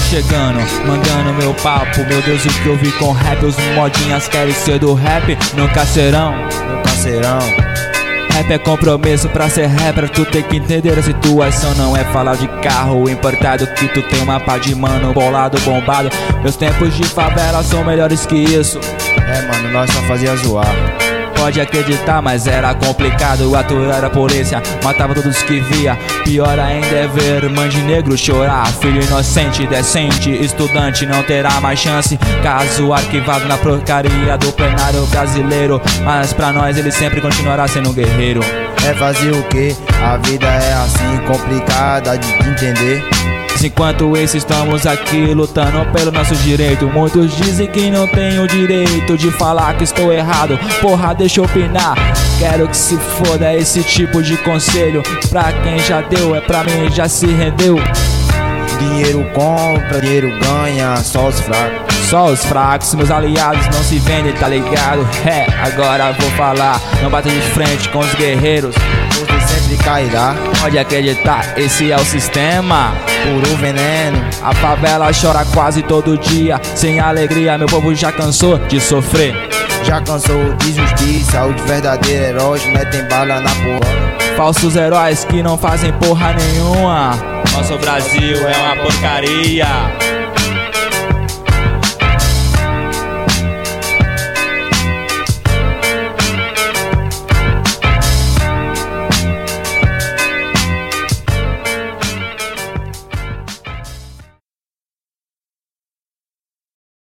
chegando, mandando meu papo. Meu Deus, o que eu vi com rap? Os modinhas querem ser do rap, nunca serão. Rap é compromisso, pra ser rapper tu tem que entender a situação. Não é falar de carro importado que tu tem uma pá de mano bolado, bombado. Meus tempos de favela são melhores que isso. É, mano, nós só fazia zoar. Pode acreditar, mas era complicado. Aturar a polícia, matava todos que via. Pior ainda é ver mãe de negro chorar. Filho inocente, decente, estudante não terá mais chance. Caso arquivado na porcaria do plenário brasileiro. Mas pra nós ele sempre continuará sendo um guerreiro. É fazer o que? A vida é assim, complicada de entender. Enquanto isso estamos aqui lutando pelo nosso direito. Muitos dizem que não tenho o direito de falar que estou errado. Porra, deixa eu opinar. Quero que se foda esse tipo de conselho. Pra quem já deu, é pra mim já se rendeu. Dinheiro compra, dinheiro ganha, só os fracos. Só os fracos, meus aliados não se vendem, tá ligado? É, agora vou falar. Não bata de frente com os guerreiros, você sempre cairá. Pode acreditar, esse é o sistema. Puro veneno. A favela chora quase todo dia. Sem alegria, meu povo já cansou de sofrer. Já cansou de justiça, os verdadeiros heróis metem bala na porra. Falsos heróis que não fazem porra nenhuma. Nosso Brasil é uma porcaria.